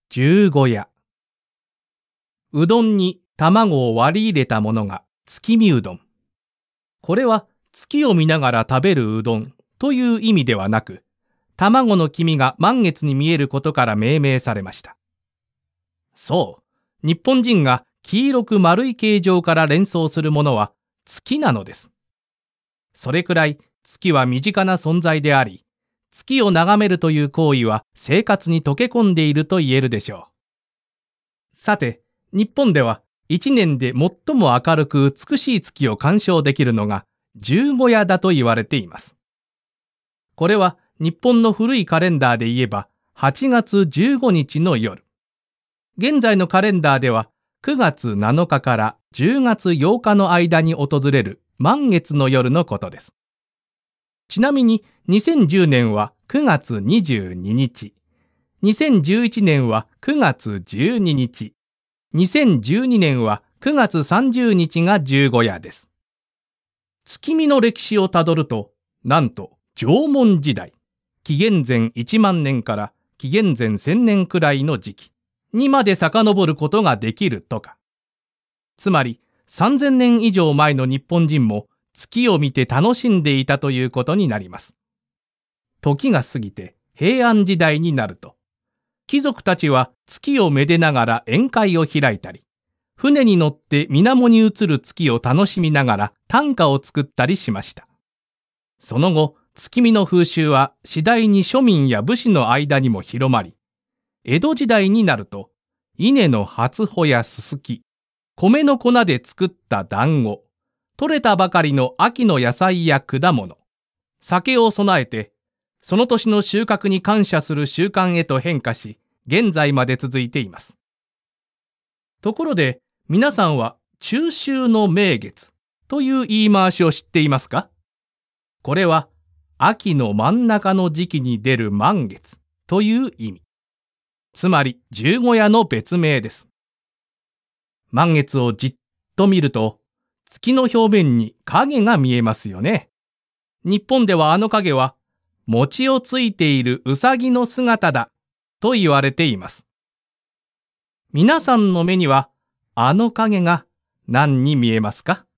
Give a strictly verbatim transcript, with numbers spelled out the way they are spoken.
十五夜。うどんに卵を割り入れたものが月見うどん。これは月を見ながら食べるうどんという意味ではなく、卵の黄身が満月に見えることから命名されました。そう、日本人が黄色く丸い形状から連想するものは月なのです。それくらい月は身近な存在であり、月を眺めるという行為は生活に溶け込んでいると言えるでしょう。さて、日本ではいちねんで最も明るく美しい月を鑑賞できるのが十五夜だと言われています。これは日本の古いカレンダーで言えばはちがつじゅうごにちの夜。現在のカレンダーではくがつなのかからじゅうがつようかの間に訪れる満月の夜のことです。ちなみににせんじゅうねんはくがつにじゅうににち、にせんじゅういちねんはくがつじゅうににち、にせんじゅうにねんはくがつさんじゅうにちが十五夜です。月見の歴史をたどると、なんと縄文時代、紀元前いちまんねんから紀元前せんねんくらいの時期にまで遡ることができるとか。つまりさんぜんねん以上前の日本人も月を見て楽しんでいたということになります。時が過ぎて平安時代になると、貴族たちは月をめでながら宴会を開いたり、船に乗って水面に映る月を楽しみながら短歌を作ったりしました。その後、月見の風習は次第に庶民や武士の間にも広まり、江戸時代になると、稲の初穂やすすき、米の粉で作った団子、取れたばかりの秋の野菜や果物、酒を備えて、その年の収穫に感謝する習慣へと変化し、現在まで続いています。ところで、皆さんは中秋の名月という言い回しを知っていますか？これは、秋の真ん中の時期に出る満月という意味。つまり十五夜の別名です。満月をじっと見ると、月の表面に影が見えますよね。日本ではあの影は、餅をついているうさぎの姿だと言われています。皆さんの目には、あの影が何に見えますか？